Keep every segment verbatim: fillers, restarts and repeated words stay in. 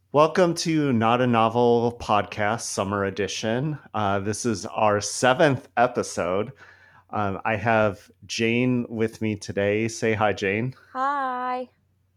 Welcome to Not a Novel Podcast Summer Edition. Uh, this is our seventh episode. Um, I have Jane with me today. Say hi, Jane. Hi.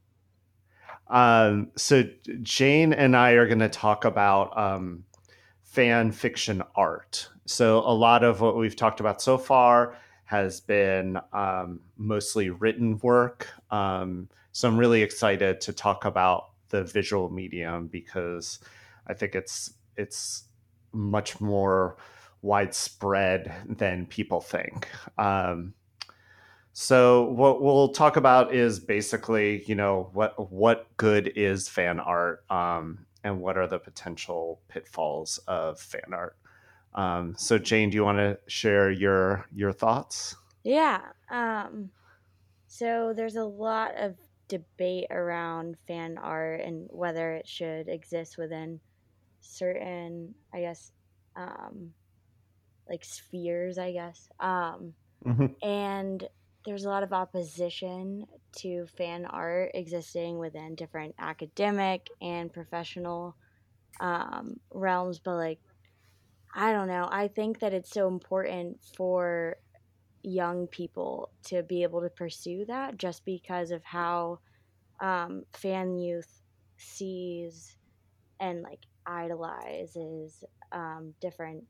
Um, so, Jane and I are going to talk about um, fan fiction art. So, a lot of what we've talked about so far has been um, mostly written work. Um, so, I'm really excited to talk about the visual medium because I think it's it's much more widespread than people think. Um, so what we'll talk about is basically, you know, what what good is fan art, um, and what are the potential pitfalls of fan art. Um, so Jane, do you want to share your your thoughts? Yeah. Um so there's a lot of debate around fan art and whether it should exist within certain, I guess, um like spheres, I guess. Um Hmm. and there's a lot of opposition to fan art existing within different academic and professional um realms, but like I don't know. I think that it's so important for young people to be able to pursue that just because of how um, fan youth sees and like idolizes um, different,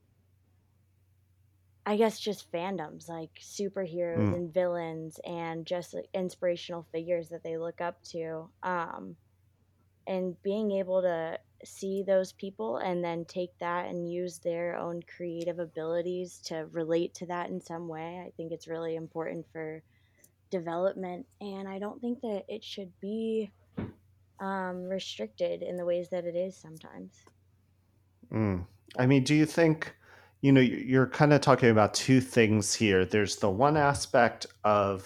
I guess, just fandoms like superheroes Mm. and villains and just like inspirational figures that they look up to. Um, and being able to see those people and then take that and use their own creative abilities to relate to that in some way, I think it's really important for development, and I don't think that it should be um, restricted in the ways that it is sometimes. Mm. I mean, do you think, you know, you're kind of talking about two things here. There's the one aspect of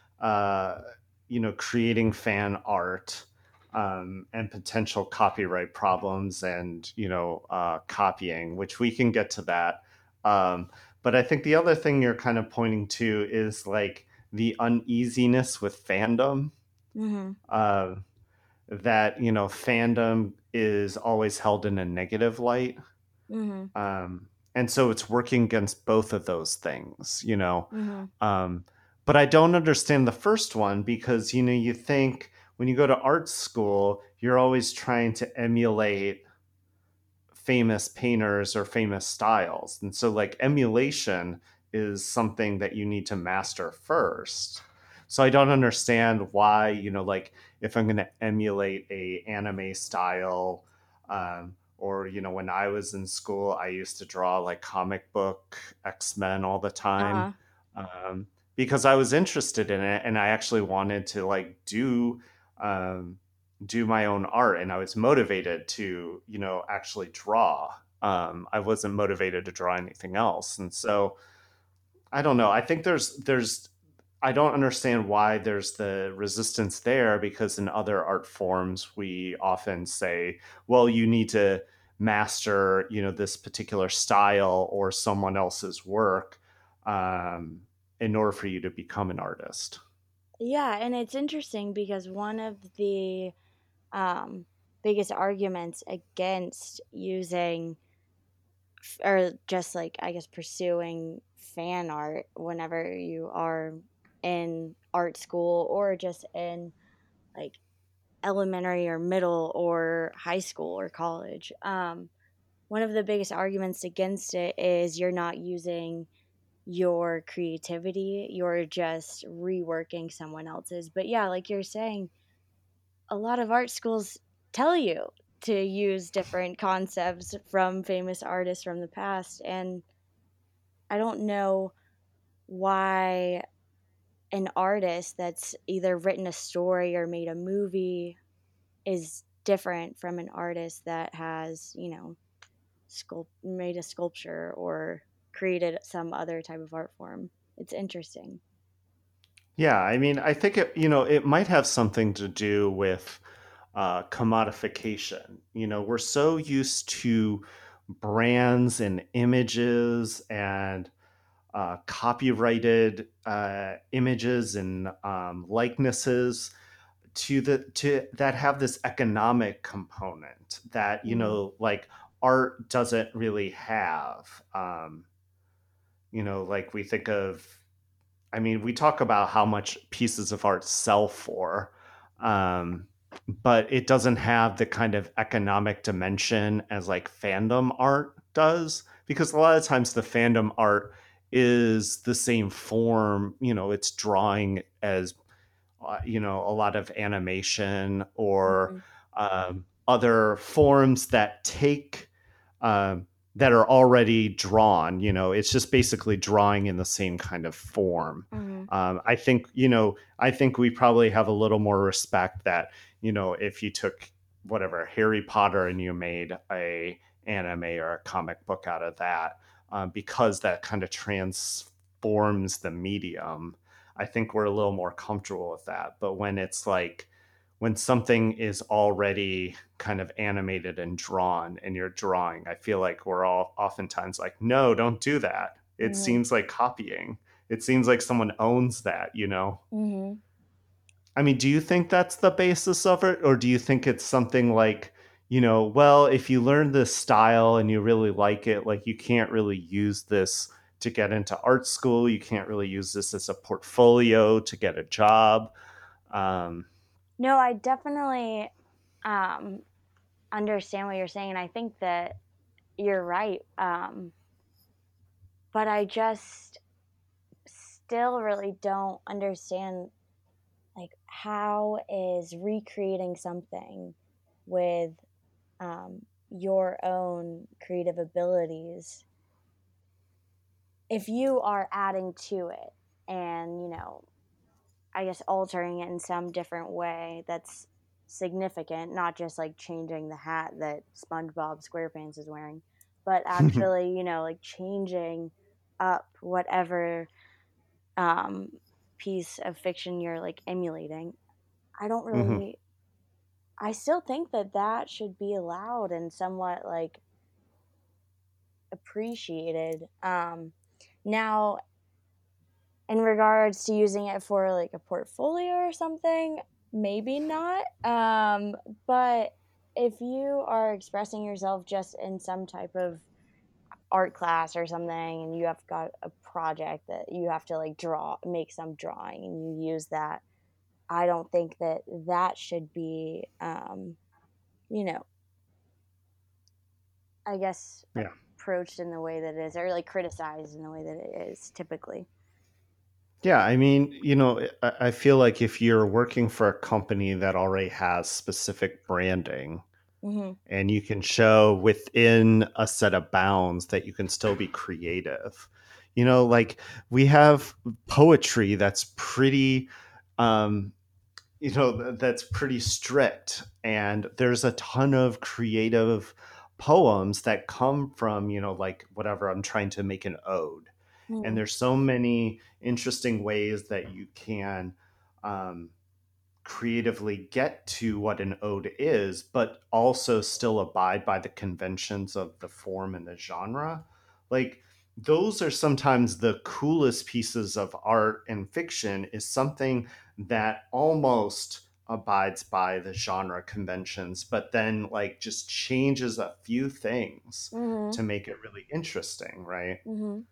uh, you know, creating fan art, um, and potential copyright problems and, you know, uh, copying, which we can get to that. Um, but I think the other thing you're kind of pointing to is like the uneasiness with fandom, Hmm. uh, that, you know, fandom is always held in a negative light. Hmm. Um, and so it's working against both of those things, you know. Hmm. Um, but I don't understand the first one because, you know, you think when you go to art school, you're always trying to emulate famous painters or famous styles. And so, like, emulation is something that you need to master first. So I don't understand why, you know, like if I'm going to emulate a anime style, um, or you know, when I was in school, I used to draw like comic book X Men all the time, Uh-huh. um, because I was interested in it and I actually wanted to like do um, do my own art, and I was motivated to, you know, actually draw. Um, I wasn't motivated to draw anything else, and so I don't know. I think there's there's I don't understand why there's the resistance there because in other art forms we often say, well, you need to master, you know, this particular style or someone else's work, um, in order for you to become an artist. Yeah, and it's interesting because one of the um, biggest arguments against using or just like I guess pursuing fan art whenever you are in art school or just in like elementary or middle or high school or college. Um, one of the biggest arguments against it is you're not using your creativity, you're just reworking someone else's. But yeah, like you're saying, a lot of art schools tell you to use different concepts from famous artists from the past. And I don't know why an artist that's either written a story or made a movie is different from an artist that has, you know, sculpt made a sculpture or created some other type of art form. It's interesting. Yeah, I mean, I think it, you know, it might have something to do with uh, commodification. You know, we're so used to brands and images and uh, copyrighted uh, images and um, likenesses to the to that have this economic component that, you Mhm. know, like art doesn't really have. Um, you know, like we think of, I mean, we talk about how much pieces of art sell for, um, but it doesn't have the kind of economic dimension as like fandom art does, because a lot of times the fandom art is the same form, you know, it's drawing as, uh, you know, a lot of animation or Mhm. um, other forms that take um, that are already drawn. You know, it's just basically drawing in the same kind of form. Mhm. Um, I think, you know, I think we probably have a little more respect that, you know, if you took whatever Harry Potter and you made a anime or a comic book out of that, um, because that kind of transforms the medium. I think we're a little more comfortable with that. But when it's like, when something is already kind of animated and drawn and you're drawing, I feel like we're all oftentimes like, no, don't do that. It Mhm. seems like copying. It seems like someone owns that, you know? Mhm. I mean, do you think that's the basis of it? Or do you think it's something like, you know, well, if you learn this style and you really like it, like you can't really use this to get into art school. You can't really use this as a portfolio to get a job. Um, No, I definitely um, understand what you're saying, and I think that you're right. Um, but I just still really don't understand, like, how is recreating something with um, your own creative abilities, if you are adding to it and, you know, I guess altering it in some different way that's significant, not just like changing the hat that SpongeBob SquarePants is wearing, but actually, you know, like changing up whatever um, piece of fiction you're like emulating. I don't mhm. really, I still think that that should be allowed and somewhat like appreciated. Um, now, in regards to using it for like a portfolio or something, maybe not. Um, but if you are expressing yourself just in some type of art class or something and you have got a project that you have to like draw, make some drawing and you use that, I don't think that that should be, um, you know, I guess Yeah. approached in the way that it is or like criticized in the way that it is typically. Yeah, I mean, you know, I I feel like if you're working for a company that already has specific branding Hmm. and you can show within a set of bounds that you can still be creative. You know, like we have poetry that's pretty um you know th- that's pretty strict, and there's a ton of creative poems that come from, you know, like whatever, I'm trying to make an ode, and Hmm. there's so many interesting ways that you can um, creatively get to what an ode is, but also still abide by the conventions of the form and the genre. Like, those are sometimes the coolest pieces of art and fiction, is something that almost abides by the genre conventions, but then like just changes a few things Hmm. to make it really interesting, right? Hmm.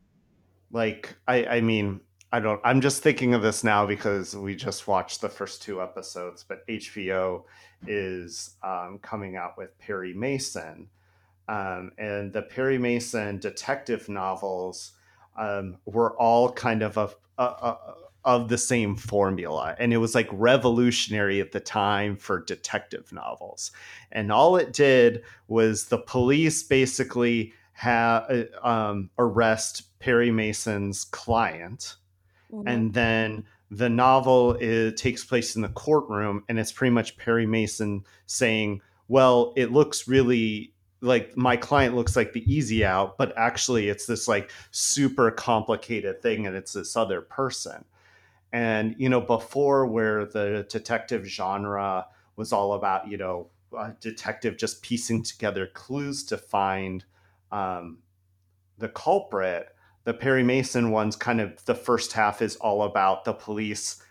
Like, I, I mean, I don't. I'm just thinking of this now because we just watched the first two episodes, but H B O is um, coming out with Perry Mason, um, and the Perry Mason detective novels um, were all kind of a, a, a, of the same formula, and it was like revolutionary at the time for detective novels. And all it did was the police basically have um, arrest Perry Mason's client, Hmm. and then the novel is, takes place in the courtroom, and it's pretty much Perry Mason saying, well, it looks really like my client looks like the easy out, but actually it's this like super complicated thing, and it's this other person. And, you know, before, where the detective genre was all about, you know, a detective just piecing together clues to find um, the culprit, the Perry Mason ones, kind of the first half is all about the police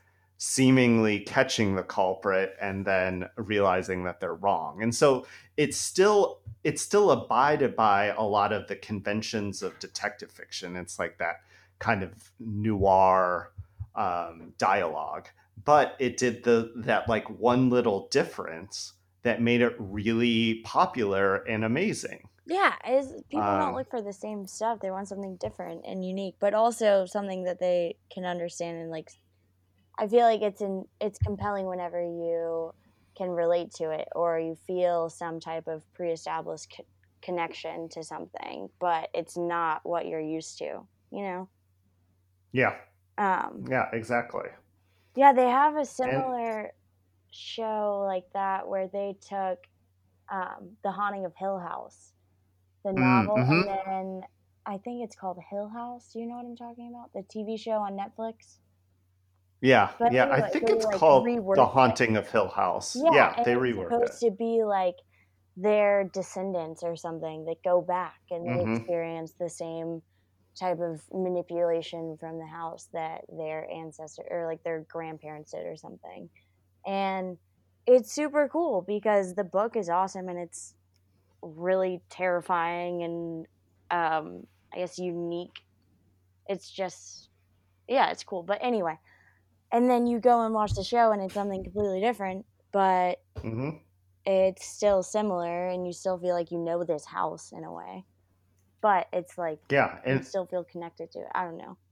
seemingly catching the culprit and then realizing that they're wrong. And so it's still it's still abided by a lot of the conventions of detective fiction. It's like that kind of noir um, dialogue, but it did the that like one little difference that made it really popular and amazing. Yeah, is people don't Um, look for the same stuff. They want something different and unique, but also something that they can understand and like I feel like it's in it's compelling whenever you can relate to it or you feel some type of pre-established co- connection to something, but it's not what you're used to, you know. yeah, Um yeah, exactly. yeah, they have a And similar show like that where they took um The Haunting of Hill House, the mm, novel, and hmm then I think it's called Hill House. Do you know what I'm talking about? The T V show on Netflix. yeah, But yeah, I anyway, think they it's like called The reworked it. Haunting of Hill House. Yeah, Yeah, and they it's reworked it. supposed to be like their descendants or something that go back and they Hmm. experience the same type of manipulation from the house that their ancestor or like their grandparents did or something. And it's super cool because the book is awesome and it's really terrifying and um I guess unique. It's just yeah, it's cool. But anyway, and then you go and watch the show and it's something completely different, but Hmm. it's still similar and you still feel like you know this house in a way. But it's like Yeah, you and still feel connected to it. I don't know.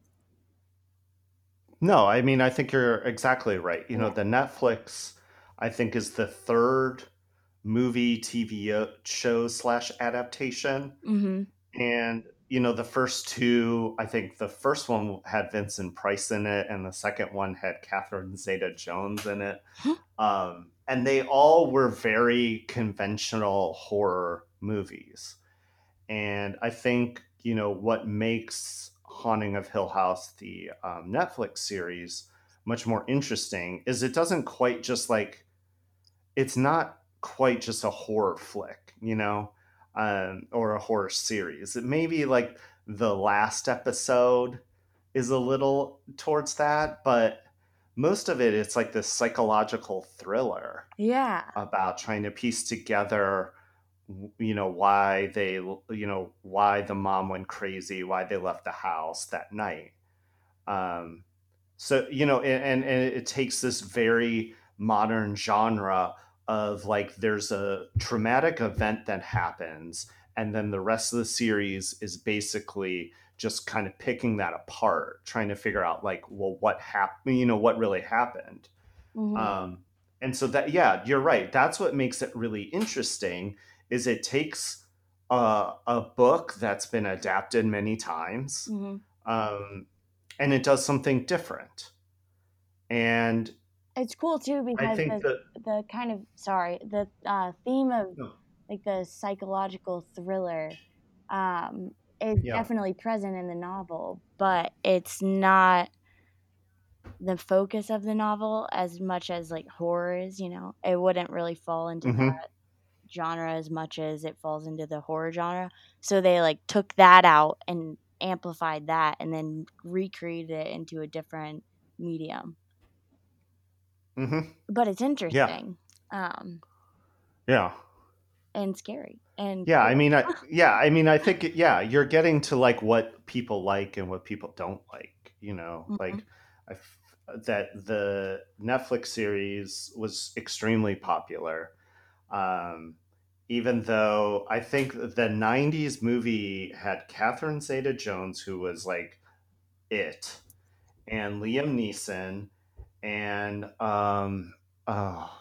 no, I mean, I think you're exactly right. You know, Yeah. the Netflix, I think, is the third movie T V show slash adaptation. Mhm. And, you know, the first two, I think the first one had Vincent Price in it, and the second one had Catherine Zeta Jones in it. Um, and they all were very conventional horror movies. And I think, you know, what makes Haunting of Hill House, the um, Netflix series, much more interesting is it doesn't quite just like, it's not quite just a horror flick, you know, um, or a horror series. It may be like the last episode is a little towards that, but most of it, it's like this psychological thriller Yeah. about trying to piece together you know why they you know why the mom went crazy, why they left the house that night. um so you know and and, and it takes this very modern genre of like there's a traumatic event that happens and then the rest of the series is basically just kind of picking that apart, trying to figure out like, well, what happened, you know what really happened. Mhm. um, and so that, yeah, you're right. That's what makes it really interesting is it takes a, a book that's been adapted many times, Mhm. um, and it does something different. And It's cool too I because think the that, the kind of sorry, the uh theme of oh, like the psychological thriller um is yeah, definitely present in the novel, but it's not the focus of the novel as much as like horror is, you know. It wouldn't really fall into hmm, that genre as much as it falls into the horror genre. So they like took that out and amplified that and then recreated it into a different medium. hmm, But it's yeah, interesting. Um yeah. and scary and Yeah, I cool. mean, I, yeah, I mean, I think, yeah, you're getting to like what people like and what people don't like. You know, Mhm. like I f that the Netflix series was extremely popular. Um, Even though I think the nineties movie had Catherine Zeta-Jones, who was like it, and Liam Neeson, and um, oh,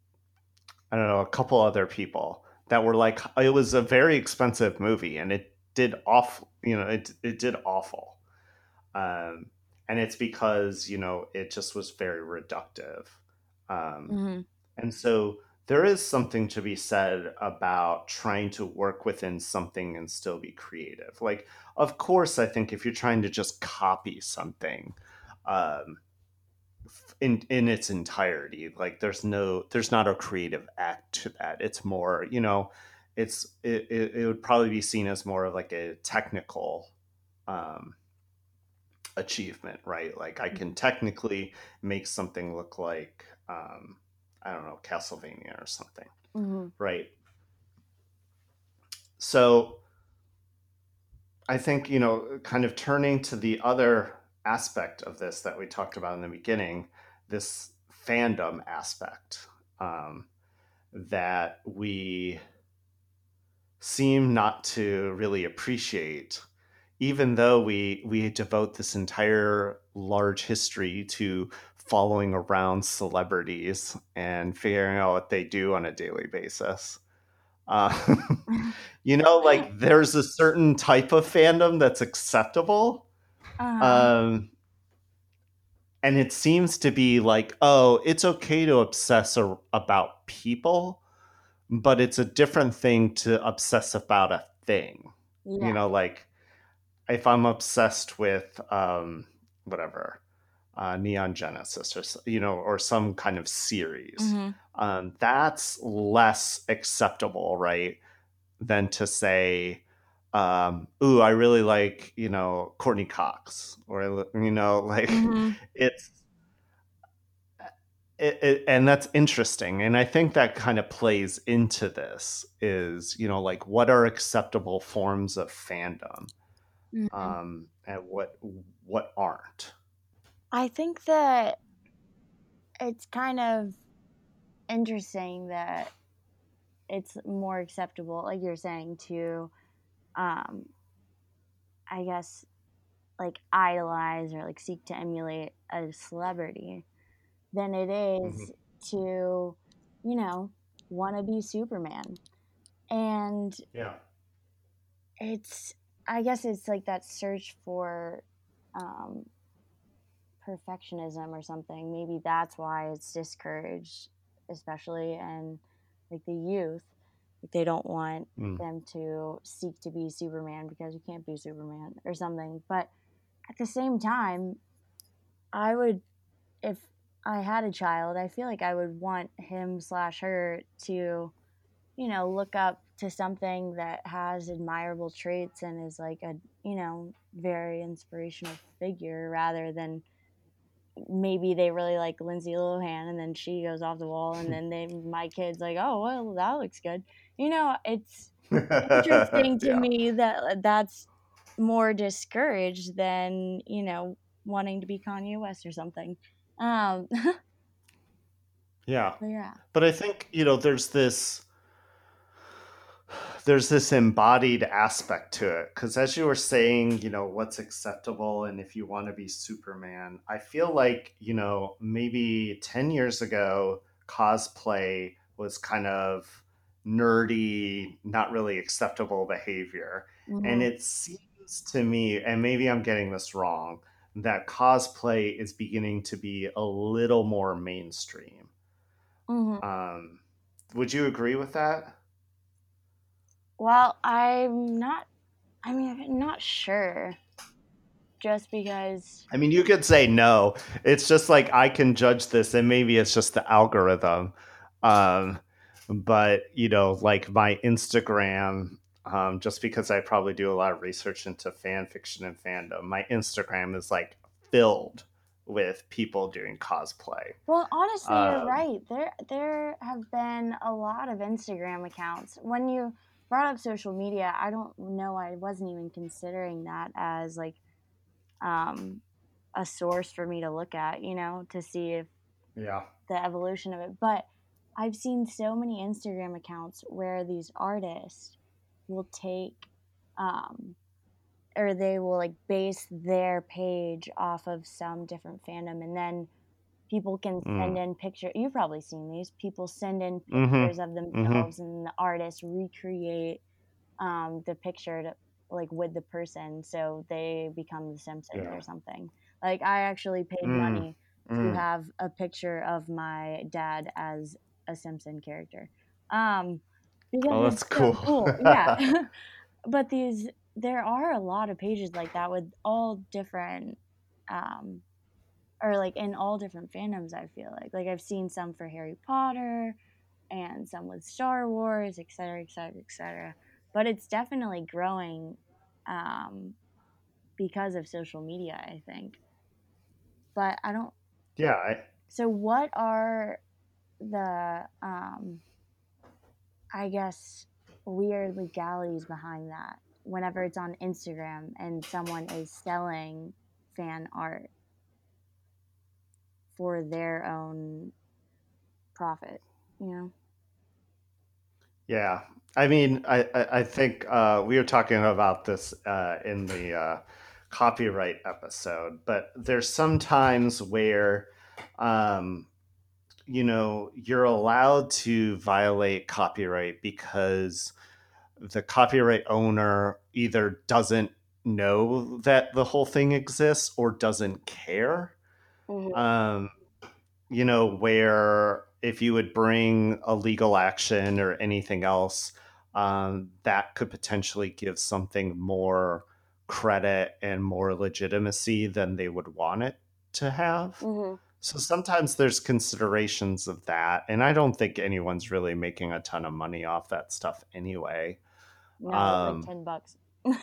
I don't know, a couple other people that were like, it was a very expensive movie and it did awful, you know, it, it did awful. Um, and it's because, you know, it just was very reductive. Um, Mhm. and so there is something to be said about trying to work within something and still be creative. Like, of course, I think if you're trying to just copy something, um, in in its entirety, like there's no there's not a creative act to that. It's more, you know, it's it, it, it would probably be seen as more of like a technical um achievement, right? Like I can technically make something look like, um, I don't know, Castlevania or something, Mm-hmm. right? So I think, you know, kind of turning to the other aspect of this that we talked about in the beginning, this fandom aspect, um, that we seem not to really appreciate, even though we we devote this entire large history to following around celebrities and figuring out what they do on a daily basis. Uh, you know, like there's a certain type of fandom that's acceptable. Uh-huh. Um, and it seems to be like, oh, it's okay to obsess a- about people, but it's a different thing to obsess about a thing. You Yeah. know, like if I'm obsessed with um, whatever, uh, Neon Genesis or you know or some kind of series, Mm-hmm. um, that's less acceptable, right? Than to say, um, "Ooh, I really like you know Courtney Cox," or you know like Mm-hmm. it's it, it, and that's interesting, and I think that kind of plays into this is you know like what are acceptable forms of fandom, Mm-hmm. um, and what what aren't. I think that it's kind of interesting that it's more acceptable, like you're saying, to um I guess like idolize or like seek to emulate a celebrity than it Hmm. is to, you know, want to be Superman. And Yeah. it's, I guess it's like that search for um, perfectionism or something. Maybe that's why it's discouraged, especially in like the youth. Like they don't want Mm. them to seek to be Superman because you can't be Superman or something. But at the same time, I would, if I had a child, I feel like I would want him slash her to, you know, look up to something that has admirable traits and is like a, you know, very inspirational figure rather than maybe they really like Lindsay Lohan and then she goes off the wall and then they my kid's like, "Oh, well, that looks good." You know, it's interesting to Yeah. me that that's more discouraged than, you know, wanting to be Kanye West or something. Um, Yeah. but yeah. But I think, you know, there's this there's this embodied aspect to it because as you were saying, you know, what's acceptable and if you want to be Superman, I feel like, you know, maybe ten years ago cosplay was kind of nerdy, not really acceptable behavior. And Mhm. it seems to me, and maybe I'm getting this wrong, that cosplay is beginning to be a little more mainstream. Mhm. Um, would you agree with that? Well, I'm not I mean, I'm not sure just because I mean, you could say no. It's just like I can judge this, and maybe it's just the algorithm. Um, but you know, like my Instagram, um, just because I probably do a lot of research into fan fiction and fandom, my Instagram is like filled with people doing cosplay. well, honestly, you're Um, right. There there have been a lot of Instagram accounts. When you brought up social media, I don't know, I wasn't even considering that as like um a source for me to look at, you know, to see if yeah. the evolution of it. But I've seen so many Instagram accounts where these artists will take um or they will like base their page off of some different fandom and then people can Mm. send in picture you've probably seen these people send in Mm-hmm. pictures of Mm-hmm. themselves and the artist recreate um, the picture to, like with the person so they become the Simpsons Yeah. or something. Like I actually paid Mm. money to Mm. have a picture of my dad as a Simpson character um, because Oh, that's it's so cool. cool. Yeah. But these there are a lot of pages like that with all different um, or like in all different fandoms. I feel like like I've seen some for Harry Potter and some with Star Wars, etc, etc, etc, but it's definitely growing um because of social media, I think. But I don't. Yeah, I, So, what are the, um, I guess, weird legalities behind that whenever it's on Instagram and someone is selling fan art for their own profit, you know? yeah. I mean, I, I, I think uh, we were talking about this uh, in the uh, copyright episode, but there's some times where, um, you know, you're allowed to violate copyright because the copyright owner either doesn't know that the whole thing exists or doesn't care. Mm-hmm. Um, you know, where if you would bring a legal action or anything else, um, that could potentially give something more credit and more legitimacy than they would want it to have. Mm-hmm. So sometimes there's considerations of that. And I don't think anyone's really making a ton of money off that stuff anyway. No, like Um, ten bucks.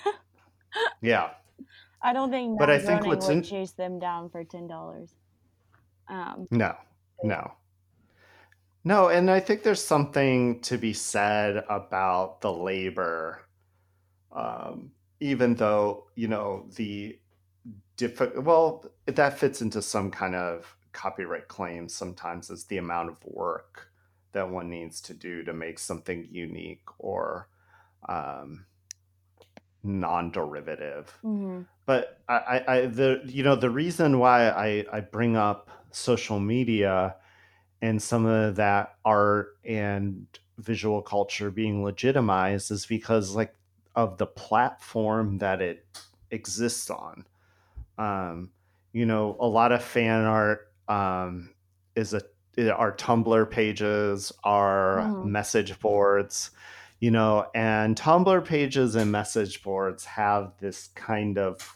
yeah. I don't think But I Matt think Groening what's would in, chase them down for ten dollars. Um, no, yeah. no. No, and I think there's something to be said about the labor, um, even though, you know, the diffi- well, that fits into some kind of copyright claim sometimes is the amount of work that one needs to do to make something unique or um, non-derivative. Mm-hmm. But I, I, I, the, you know, the reason why I, I bring up social media and some of that art and visual culture being legitimized is because like of the platform that it exists on. Um, you know, a lot of fan art um, is a our Tumblr pages, our Mm-hmm. message boards, you know, and Tumblr pages and message boards have this kind of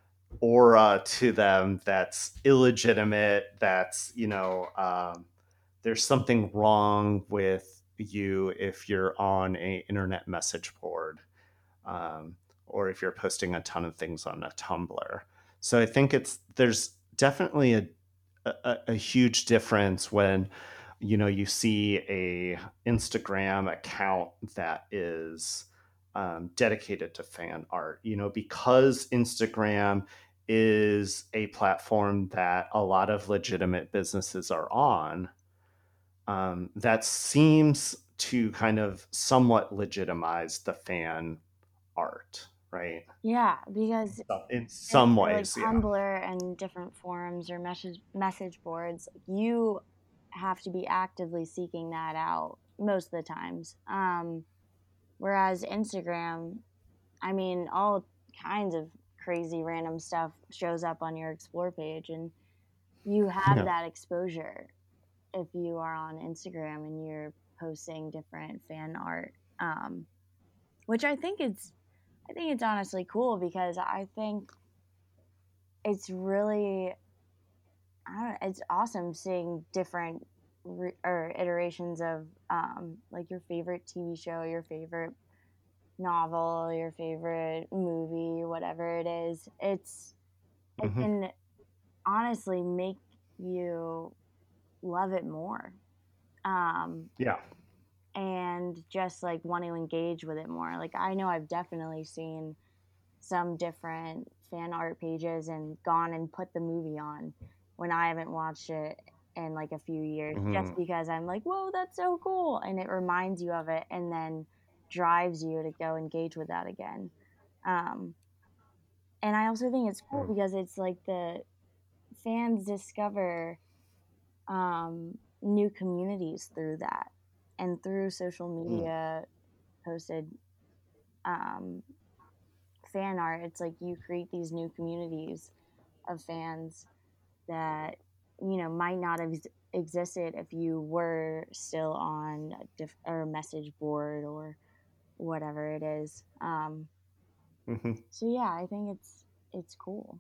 aura to them that's illegitimate, that's, you know, um, there's something wrong with you if you're on a internet message board, um, or if you're posting a ton of things on a Tumblr. So I think it's there's definitely a, a, a huge difference when you know you see a Instagram account that is um, dedicated to fan art. You know, because Instagram is a platform that a lot of legitimate businesses are on, um, that seems to kind of somewhat legitimize the fan art, right? Yeah, because So- In and some for like ways, yeah. Tumblr and different forums or message message boards, you have to be actively seeking that out most of the times. Um, whereas Instagram, I mean, all kinds of crazy random stuff shows up on your explore page, and you have Yeah. that exposure if you are on Instagram and you're posting different fan art. Um, which I think it's I think it's honestly cool because I think it's really I don't know, it's awesome seeing different re- or iterations of um, like your favorite T V show, your favorite novel, your favorite movie, whatever it is. It's it Hmm. can honestly make you love it more. Um, Yeah. and just like want to engage with it more. Like I know I've definitely seen some different fan art pages and gone and put the movie on when I haven't watched it in like a few years just Hmm. because I'm like, whoa, that's so cool. And it reminds you of it and then drives you to go engage with that again. Um, and I also think it's cool because it's like the fans discover um, new communities through that and through social media posted um, fan art. It's like you create these new communities of fans that you know might not have ex- existed if you were still on a diff- or a message board or whatever it is. Um, Hmm. so yeah, I think it's it's cool.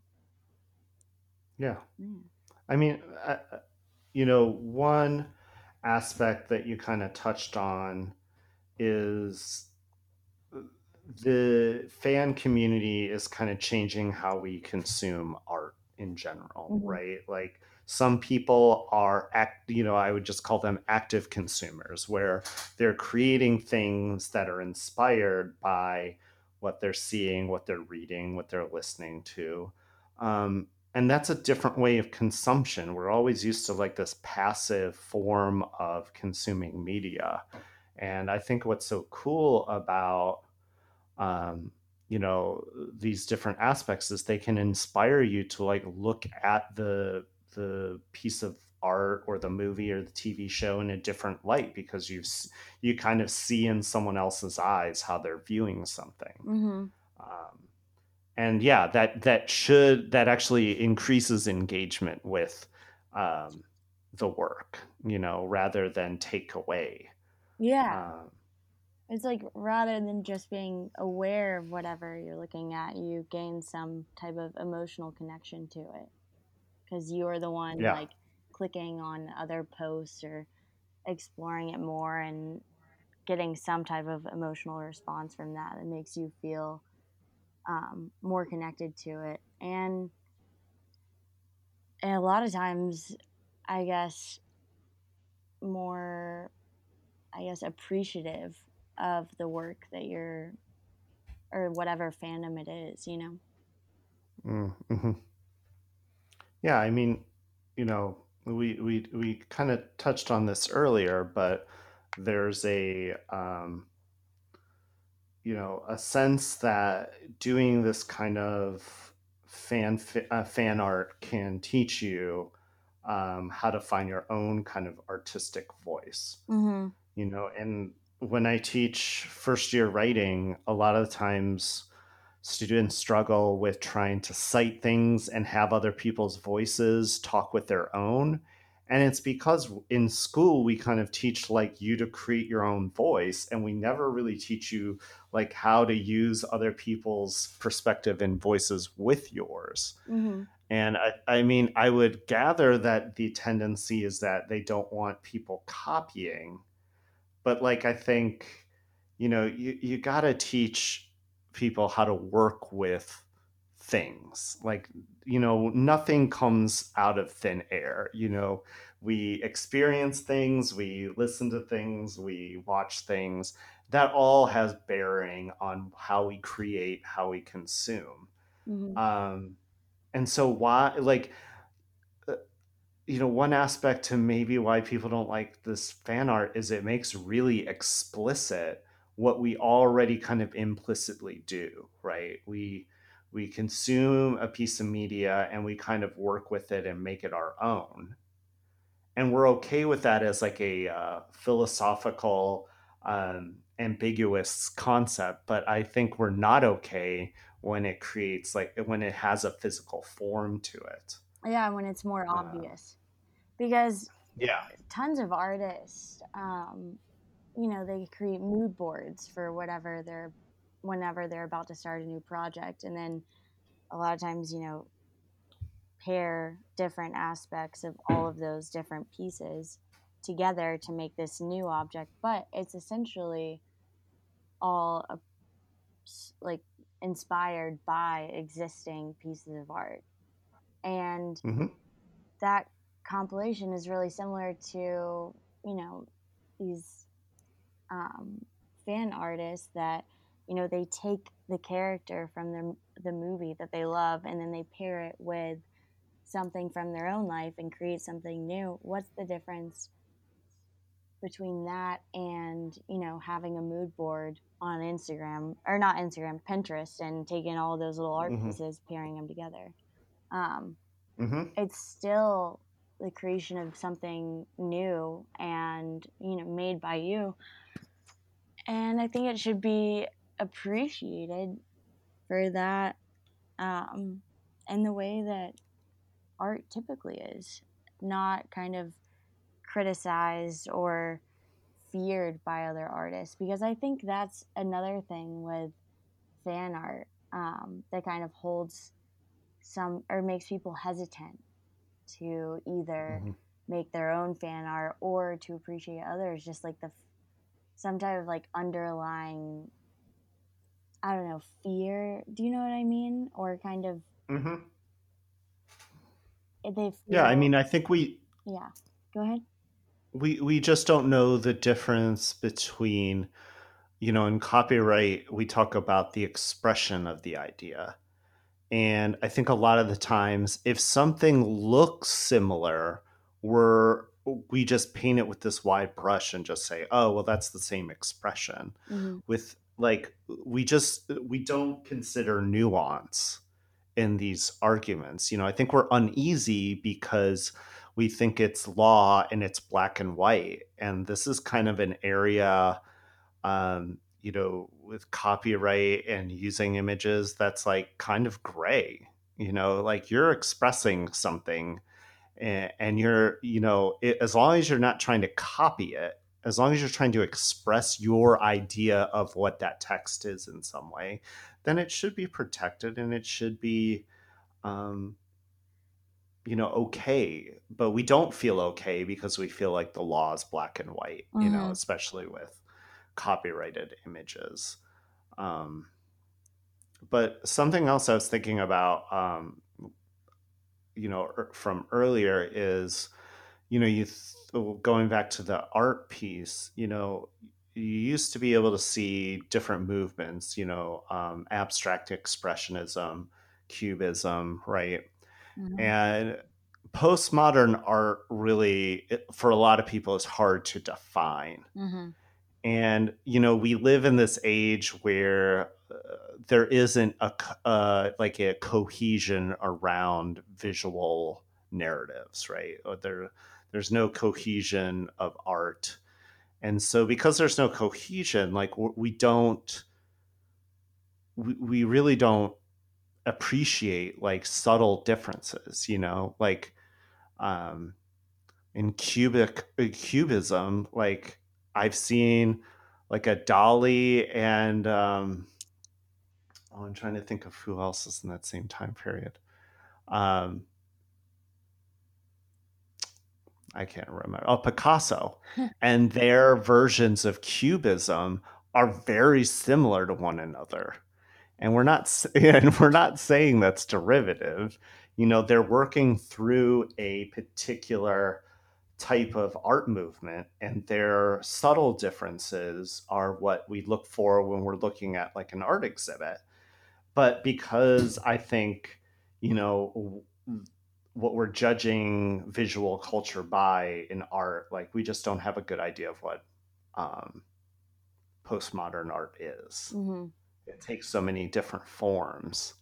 Yeah. Yeah. I mean, uh, uh, you know, one aspect that you kind of touched on is the fan community is kind of changing how we consume art in general, Hmm. right? Like some people are act, you know, I would just call them active consumers, where they're creating things that are inspired by what they're seeing, what they're reading, what they're listening to. Um, and that's a different way of consumption. We're always used to like this passive form of consuming media. And I think what's so cool about um, you know these different aspects is they can inspire you to like look at the the piece of art or the movie or the T V show in a different light because you you kind of see in someone else's eyes how they're viewing something. Hmm. Um, and yeah, that that should that actually increases engagement with um, the work, you know, rather than take away. Yeah. Um, It's like rather than just being aware of whatever you're looking at, you gain some type of emotional connection to it because you're the one yeah. like clicking on other posts or exploring it more and getting some type of emotional response from that that makes you feel um, more connected to it. And, and a lot of times, I guess, more, I guess, appreciative of the work that you're, or whatever fandom it is, you know? Mm-hmm. Yeah, I mean, you know, we we we kind of touched on this earlier, but there's a um, you know, a sense that doing this kind of fan fi- uh, fan art can teach you um, how to find your own kind of artistic voice. Mm-hmm. You know, and when I teach first year writing, a lot of the times students struggle with trying to cite things and have other people's voices talk with their own. And it's because in school we kind of teach like you to create your own voice, and we never really teach you like how to use other people's perspective and voices with yours. Mm-hmm. And I, I mean, I would gather that the tendency is that they don't want people copying, but like I think, you know, you, you got to teach people how to work with things. Like, you know, nothing comes out of thin air. You know, we experience things, we listen to things, we watch things. That all has bearing on how we create, how we consume. Mm-hmm. Um, and so why like uh, you know, one aspect to maybe why people don't like this fan art is it makes really explicit what we already kind of implicitly do, right? We we consume a piece of media and we kind of work with it and make it our own. And we're okay with that as like a uh, philosophical, um, ambiguous concept, but I think we're not okay when it creates like when it has a physical form to it. Yeah, when it's more Uh, obvious. Because yeah. tons of artists, um, you know, they create mood boards for whatever they're, whenever they're about to start a new project. And then a lot of times, you know, pair different aspects of all of those different pieces together to make this new object. But it's essentially all a, like inspired by existing pieces of art. And Hmm. that compilation is really similar to, you know, these um, fan artists that, you know, they take the character from the, the movie that they love and then they pair it with something from their own life and create something new. What's the difference between that and, you know, having a mood board on Instagram, or not Instagram, Pinterest, and taking all those little art Hmm. pieces, pairing them together? Um, Hmm. it's still the creation of something new and, you know, made by you. And I think it should be appreciated for that, um, in the way that art typically is, not kind of criticized or feared by other artists. Because I think that's another thing with fan art, um, that kind of holds some, or makes people hesitant to either Hmm. make their own fan art or to appreciate others, just like the some type of like underlying I don't know, fear. Do you know what I mean? Or kind of Hmm. if they Yeah, I feel, mean, I think we yeah. Go ahead. we we just don't know the difference between, you know, in copyright we talk about the expression of the idea. And I think a lot of the times, if something looks similar, we're we just paint it with this wide brush and just say, "Oh, well, that's the same expression." Mm-hmm. With like, we just we don't consider nuance in these arguments. You know, I think we're uneasy because we think it's law and it's black and white, and this is kind of an area, um, you know, with copyright and using images that's like kind of gray. You know, like you're expressing something, and, and you're, you know, it, as long as you're not trying to copy it, as long as you're trying to express your idea of what that text is in some way, then it should be protected and it should be, um, you know, okay. But we don't feel okay because we feel like the law is black and white, you know, Mm-hmm. especially with copyrighted images. Um, but something else I was thinking about, um, you know, er- from earlier is, you know, you th- going back to the art piece, you know, you used to be able to see different movements, you know, um, abstract expressionism, cubism, right? Mm-hmm. And postmodern art really, it- for a lot of people, is hard to define. Mm-hmm. And you know, we live in this age where uh, there isn't a co- uh, like a cohesion around visual narratives, right? Or there there's no cohesion of art. And so because there's no cohesion, like w- we don't we, we really don't appreciate like subtle differences, you know, like um in cubic uh, cubism, like I've seen like a Dolly and um, oh, I'm trying to think of who else is in that same time period. Um, I can't remember. Oh, Picasso, and their versions of cubism are very similar to one another. And we're not s- and we're not saying that's derivative. You know, they're working through a particular type of art movement, and their subtle differences are what we look for when we're looking at like an art exhibit. But because I think, you know, what we're judging visual culture by in art, like we just don't have a good idea of what um, postmodern art is. Mm-hmm. It takes so many different forms,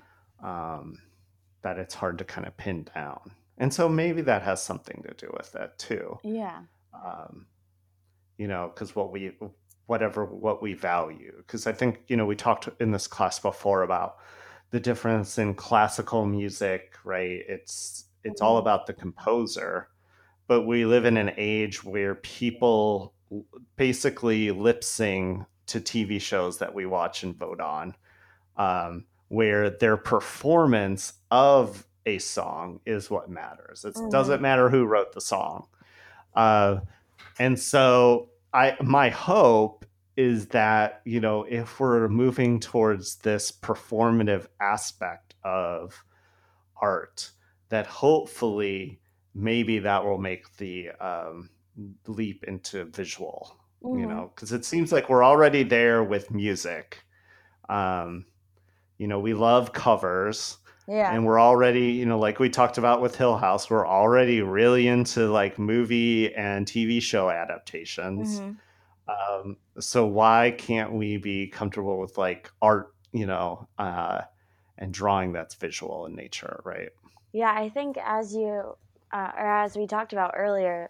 um, that it's hard to kind of pin down. And so maybe that has something to do with that too. Yeah. Um, you know, because what we, whatever, what we value. Because I think, you know, we talked in this class before about the difference in classical music, right? It's, it's all Mm-hmm. about the composer, but we live in an age where people basically lip sing to T V shows that we watch and vote on, um, where their performance of a song is what matters. It Mm-hmm. doesn't matter who wrote the song. Uh, and so I my hope is that, you know, if we're moving towards this performative aspect of art, that hopefully maybe that will make the um, leap into visual, you Mm-hmm. know, because it seems like we're already there with music. Um, you know, we love covers, Yeah. and we're already, you know, like we talked about with Hill House, we're already really into like movie and T V show adaptations. Mm-hmm. Um, so why can't we be comfortable with like art, you know, uh, and drawing that's visual in nature, right? Yeah, I think as you, uh, or as we talked about earlier,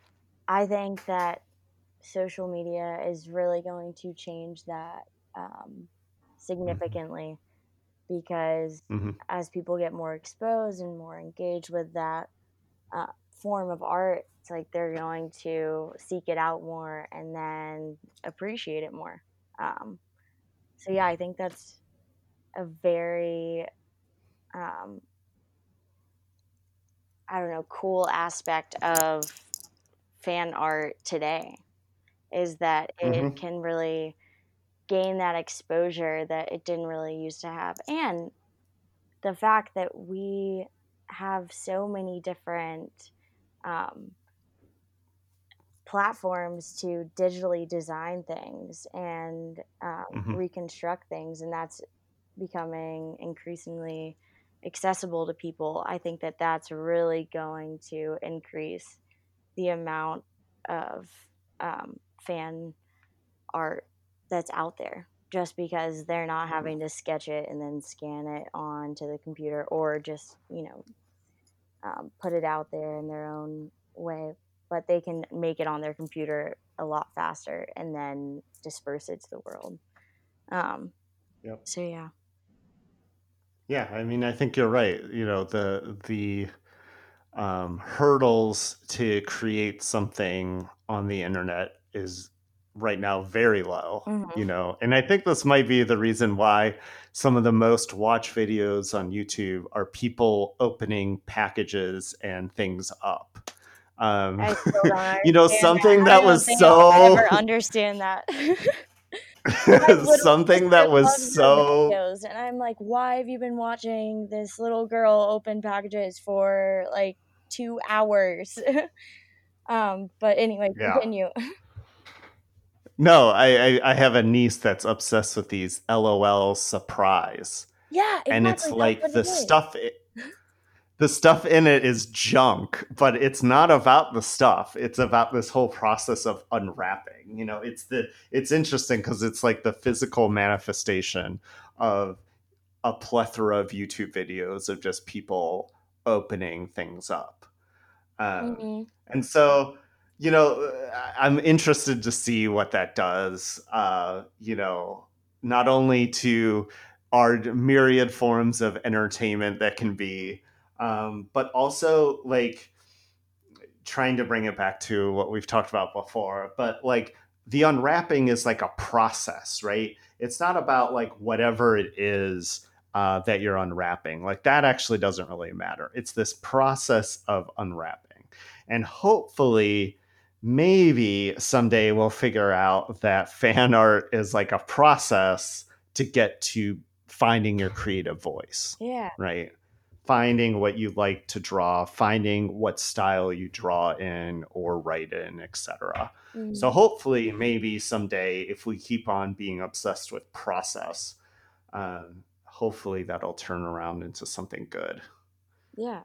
I think that social media is really going to change that um, Mm-hmm. significantly because Mm-hmm. as people get more exposed and more engaged with that uh, form of art, it's like they're going to seek it out more and then appreciate it more. Um, so yeah, I think that's a very um, I don't know, cool aspect of fan art today is that it Mm-hmm. can really gain that exposure that it didn't really used to have. And the fact that we have so many different um, platforms to digitally design things and um, Mm-hmm. reconstruct things, and that's becoming increasingly accessible to people. I think that that's really going to increase the amount of um, fan art that's out there, just because they're not having to sketch it and then scan it onto the computer, or just, you know, um, put it out there in their own way, but they can make it on their computer a lot faster and then disperse it to the world. Um, Yep. so yeah. Yeah, I mean, I think you're right. You know, the the um, hurdles to create something on the internet is right now very low, Mm-hmm. you know, and I think this might be the reason why some of the most watched videos on YouTube are people opening packages and things up. Um, I still don't you know, understand that. something I that don't was think I'll ever so, understand that. My little something sister that was loves those so, videos, and I'm like, why have you been watching this little girl open packages for like two hours? um, but anyway, yeah. continue. No, I, I I have a niece that's obsessed with these LOL surprise, Yeah, and it's exactly. That's like what it the is. stuff the stuff in it is junk, but it's not about the stuff. It's about this whole process of unwrapping. You know, it's the it's interesting because it's like the physical manifestation of a plethora of YouTube videos of just people opening things up. Um, Mm-hmm. and so, you know, I'm interested to see what that does, uh, you know, not only to our myriad forms of entertainment that can be, um, but also like trying to bring it back to what we've talked about before. But like the unwrapping is like a process, right? It's not about like whatever it is uh, that you're unwrapping. Like that actually doesn't really matter. It's this process of unwrapping. And hopefully, maybe someday we'll figure out that fan art is like a process to get to finding your creative voice, Yeah. right? Finding what you like to draw, finding what style you draw in or write in, et cetera. So Mm-hmm. hopefully, maybe someday, if we keep on being obsessed with process, um, hopefully that'll turn around into something good. Yeah.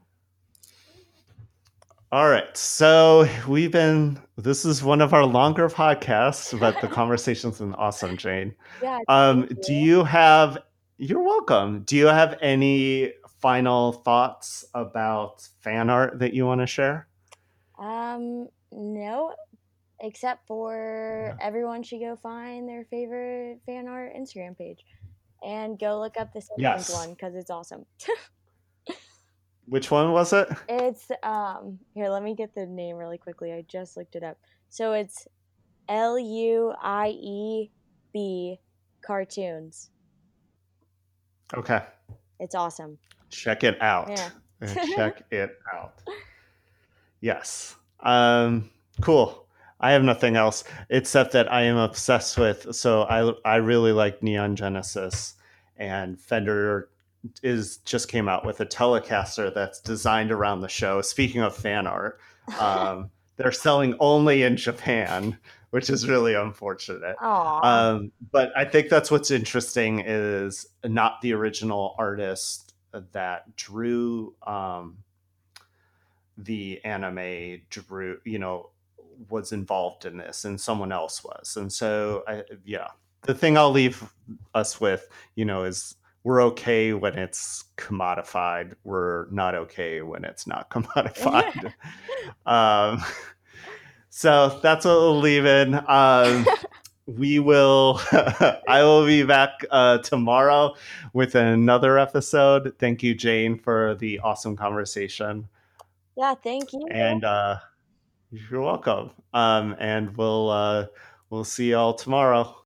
All right. So we've been, this is one of our longer podcasts, but the conversation's been awesome, Jane. Yeah. Um, Thank do you. you have, you're welcome. Do you have any final thoughts about fan art that you want to share? Um, no, except for Yeah. everyone should go find their favorite fan art Instagram page and go look up the Simpsons Yes. one because it's awesome. Which one was it? It's um here, let me get the name really quickly. I just looked it up. So it's L U I E B cartoons. Okay. It's awesome. Check it out. Yeah. Uh, Check it out. Yes. Um, cool. I have nothing else except that I am obsessed with. So I I really like Neon Genesis, and Fender is just came out with a Telecaster that's designed around the show. Speaking of fan art, um, they're selling only in Japan, which is really unfortunate. Aw. Um, but I think that's what's interesting is not the original artist that drew. Um, the anime drew, you know, was involved in this and someone else was. And so, I, yeah, the thing I'll leave us with, you know, is we're okay when it's commodified. We're not okay when it's not commodified. um, so that's what we'll leave in. Um, we will, I will be back uh, tomorrow with another episode. Thank you, Jane, for the awesome conversation. Yeah, thank you. And uh, you're welcome. Um, and we'll uh, we'll see y'all tomorrow.